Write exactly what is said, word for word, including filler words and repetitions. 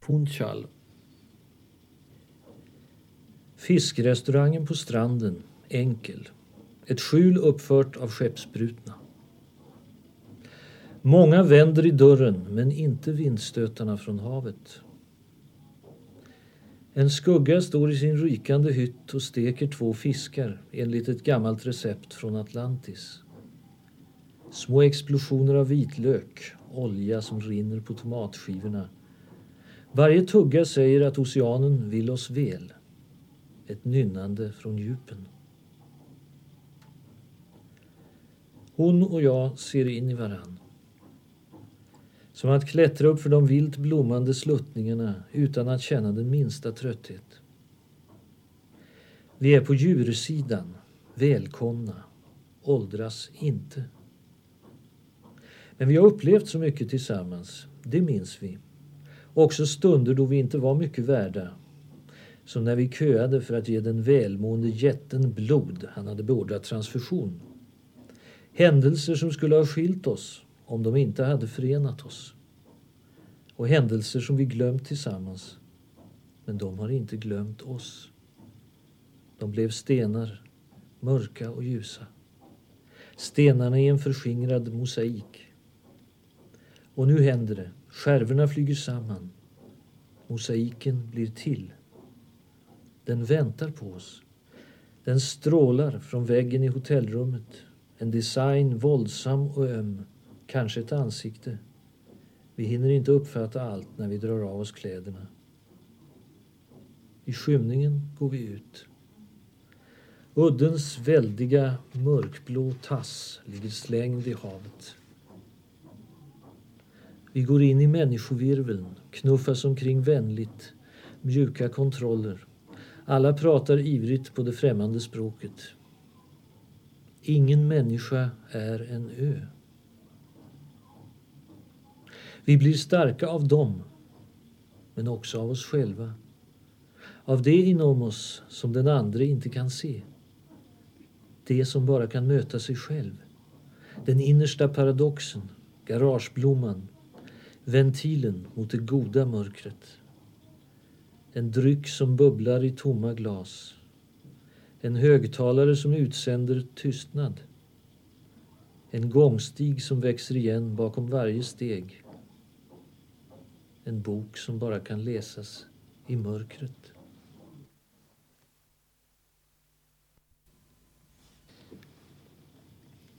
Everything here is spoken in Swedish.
Funchal. Fiskrestaurangen på stranden, enkel. Ett skjul uppfört av skeppsbrutna. Många vänder i dörren, men inte vindstötarna från havet. En skugga står i sin rykande hytt och steker två fiskar enligt ett gammalt recept från Atlantis. Små explosioner av vitlök, olja som rinner på tomatskivorna. Varje tugga säger att oceanen vill oss väl. Ett nynnande från djupen. Hon och jag ser in i varann. Som att klättra upp för de vilt blommande sluttningarna utan att känna den minsta trötthet. Vi är på djursidan, välkomna, åldras inte. Men vi har upplevt så mycket tillsammans, det minns vi. Också stunder då vi inte var mycket värda. Som när vi köade för att ge den välmående jätten blod, han hade beordrat transfusion. Händelser som skulle ha skilt oss om de inte hade förenat oss. Och händelser som vi glömt tillsammans. Men de har inte glömt oss. De blev stenar, mörka och ljusa. Stenarna i en förskingrad mosaik. Och nu händer det. Skärvorna flyger samman. Mosaiken blir till. Den väntar på oss. Den strålar från väggen i hotellrummet. En design våldsam och öm. Kanske ett ansikte. Vi hinner inte uppfatta allt när vi drar av oss kläderna. I skymningen går vi ut. Uddens väldiga mörkblå tass ligger slängd i havet. Vi går in i människovirveln, knuffas omkring vänligt, mjuka kontroller. Alla pratar ivrigt på det främmande språket. Ingen människa är en ö. Vi blir starka av dem, men också av oss själva. Av det inom oss som den andra inte kan se. Det som bara kan möta sig själv. Den innersta paradoxen, garageblomman, ventilen mot det goda mörkret. En dryck som bubblar i tomma glas. En högtalare som utsänder tystnad. En gångstig som växer igen bakom varje steg. En bok som bara kan läsas i mörkret.